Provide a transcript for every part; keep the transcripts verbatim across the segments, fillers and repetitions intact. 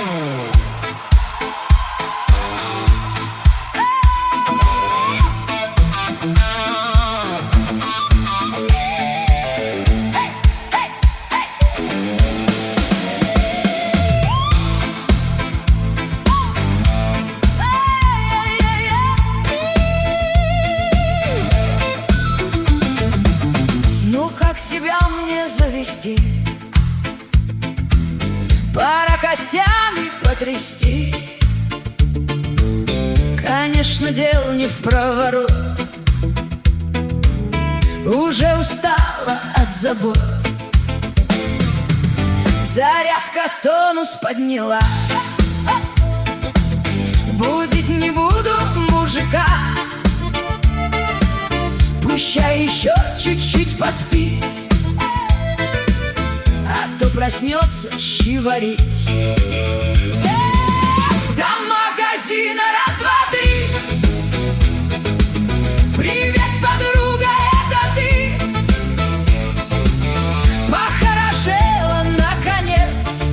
Как себя мне завести? Пора костями потрясти. Конечно, дело не в проворот. Уже устала от забот. Зарядка тонус подняла. Будить не буду мужика. Пущай еще чуть-чуть поспит, а то проснется щи варить. До магазина раз, два, три. Привет, подруга, это ты? Похорошела наконец.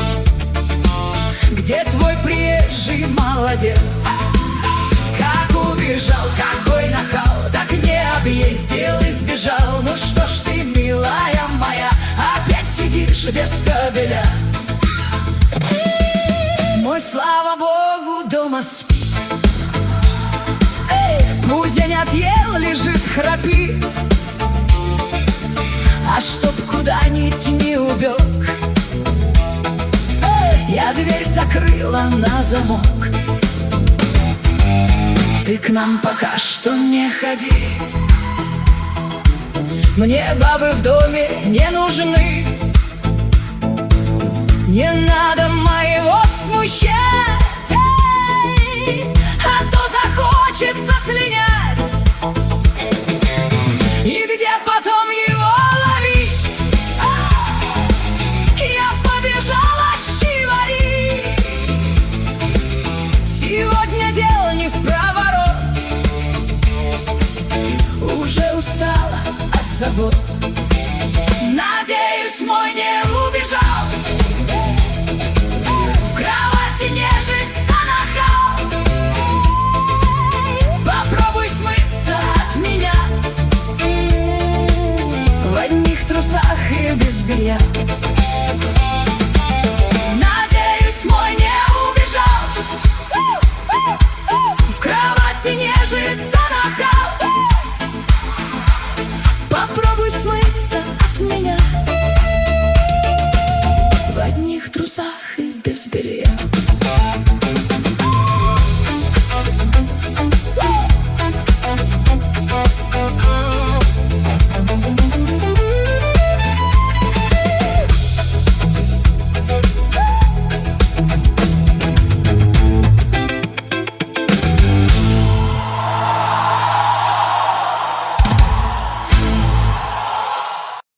Где твой приезжий молодец? Как убежал, какой нахал, так не объездил и сбежал. Ну что ж ты, милая моя, опять сидишь без кабеля. Мой, слава богу, дома спит. Пусть день отъел, лежит, храпит. А чтоб куда-нибудь не убег, я дверь закрыла на замок. Ты к нам пока что не ходи. Мне бабы в доме не нужны. Не надо моего смущать, а то захочется слинять. И где потом его ловить? Я побежала щи варить. Сегодня дело не в проворот. Уже устала от забот. Надеюсь, мой не убежал. В кровати нежится нахал. Попробуй смыться от меня в одних трусах и без белья. Надеюсь, мой не убежал. В кровати нежится нахал. Попробуй смыться от меня в одних трусах и без белья.